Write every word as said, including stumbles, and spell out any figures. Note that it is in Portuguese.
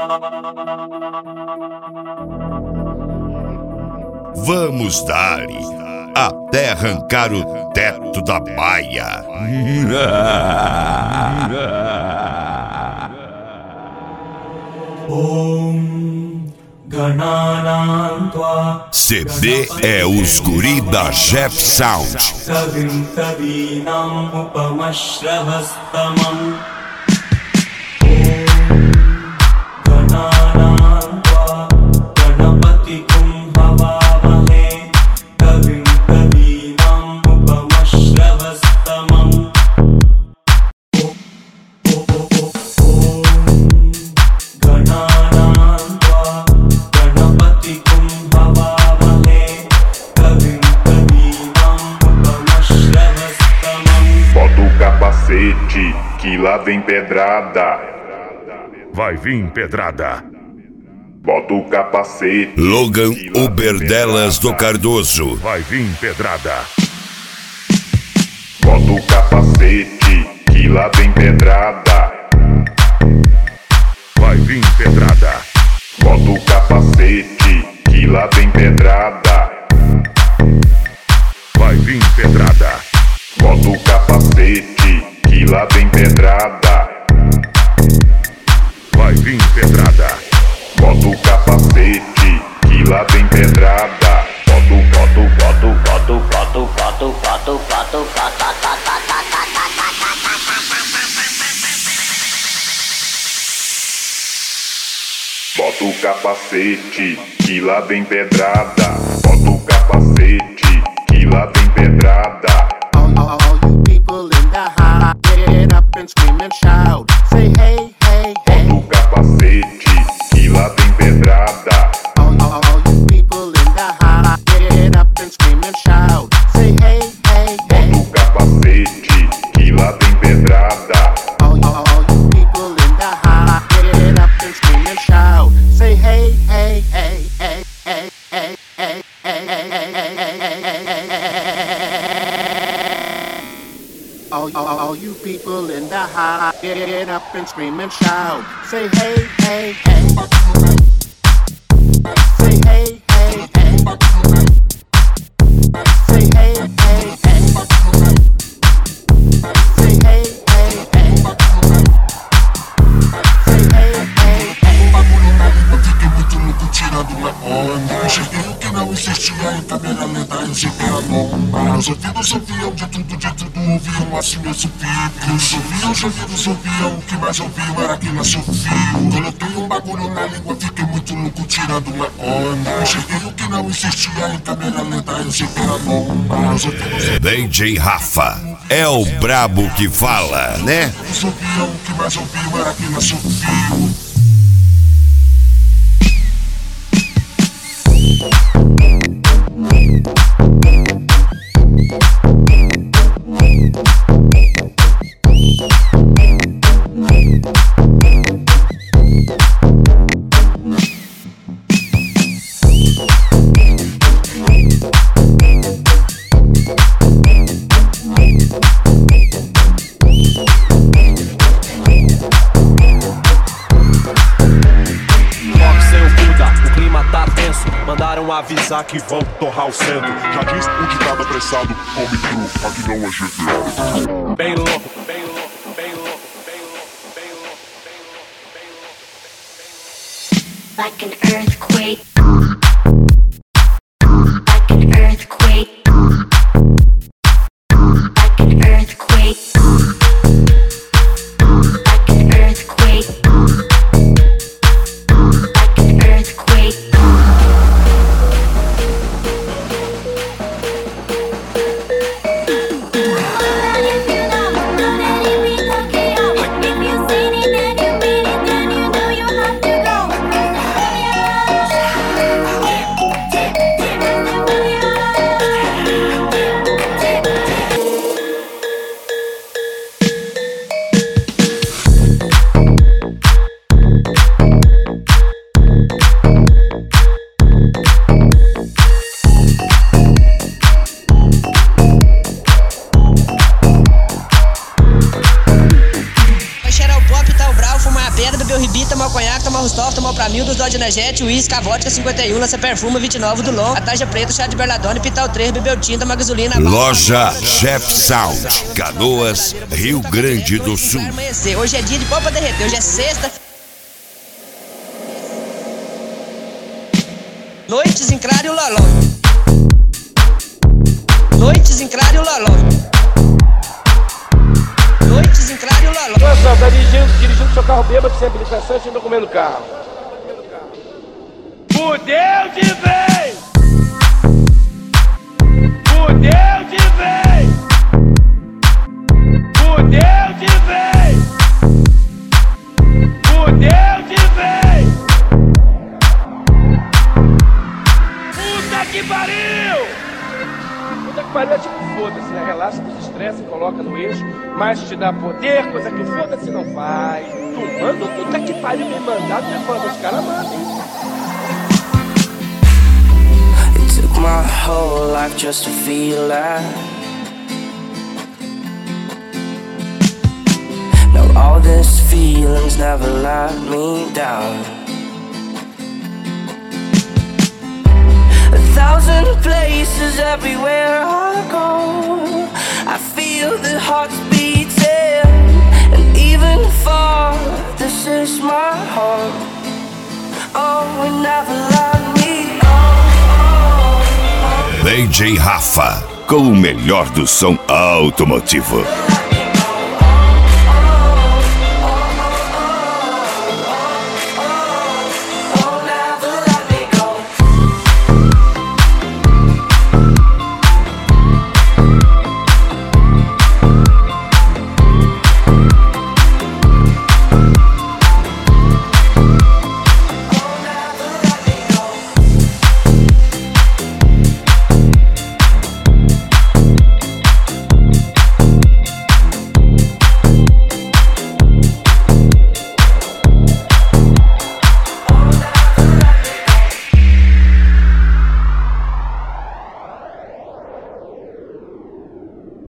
Vamos dar-lhe até arrancar o teto da baia. C D é os guri da Jeff Sound. Que lá vem pedrada. Vai vir pedrada. Bota o capacete. Logan Uberdelas do Cardoso. Vai vir pedrada. Bota o capacete, que lá vem pedrada. Vai vir pedrada. Bota o capacete, que lá vem pedrada. Vai vir pedrada. Bota o capacete, que lá vem pedrada. Vai vir pedrada. Bota o capacete, que lá vem pedrada. Bota o, bota o, bota o, bota o, bota o, bota o, bota o, bota o, bota o. Bota o capacete, que lá vem pedrada. Bota o capacete, que lá vem pedrada. All, all, all you people in the house, get up and scream and shout. Say hey, hey, hey. Bota o capacete, que lá vem pedrada. All, all, all you people in the house, get up and scream and shout. Say hey, hey, hey. Bota o capacete, que lá vem pedrada. All, all, all you people in the house, get up and scream and shout. Say hey, hey, hey, hey, hey, hey, hey, hey, hey, hey, hey, hey, hey. All, all, all you people in the house, get up and scream and shout. Say hey, hey, hey. Say hey, hey, hey. Say hey, hey, hey. Say hey, hey, hey. Say hey, hey, hey. Bagulho na língua, fiquei muito louco tirando uma onda. Cheguei o que não existia em câmera lenta, eu cheguei a bomba. Os ouvidos ouviam de tudo, de tudo ouviam assim meus ouvidos. Ouviam, os ouvidos ouviam, o que mais ouviam era que nasceu fio. Coloquei um bagulho na língua, fiquei muito louco tirando uma onda. Cheguei o que não existia em câmera lenta, eu cheguei a bomba. Os ouvidos D J Rafa é o brabo que fala, né? ouviam, o que mais ouviam era que nasceu fio. Avisar que vão torrar o centro. Já diz o ditado apressado, come cru, aqui não é G T A. Bem louco, bem louco, bem louco, bem louco, bem louco, bem louco. Like an earthquake. Like an earthquake. Like an earthquake. Like an earthquake. Like an earthquake. Rustov, tomou pra mil dos Dodge Energético, uísque, a vodka cinquenta e um, lança perfume, vinte e nove do Long, a tarja preta, chá de Berladone, Pital três, bebeu tinta, uma gasolina. Loja Chef Sound, Canoas, Rio Grande do Sul. Hoje é dia de pau pra derreter, hoje é sexta. Noites em claro e o loló. Noites em claro e o loló. Noites em claro e o loló. Olha só, tá dirigindo, dirigindo seu carro bêbado, sem habilitação e sem documento do carro. Fudeu de vez! Fudeu de vez! Fudeu de vez! Fudeu de vez! Puta que pariu! Puta que pariu é tipo foda-se, né? Relaxa, desestressa, coloca no eixo, mas te dá poder, coisa que foda-se não faz. Tu manda, puta que pariu, bem mandado, é foda, os caras mandam, hein? It took my whole life just to feel that. Now all these feelings never let me down. A thousand places everywhere I go, I feel the hearts beating, and even far, this is my home. Oh, we never let me go. D J Rafa, com o melhor do som automotivo.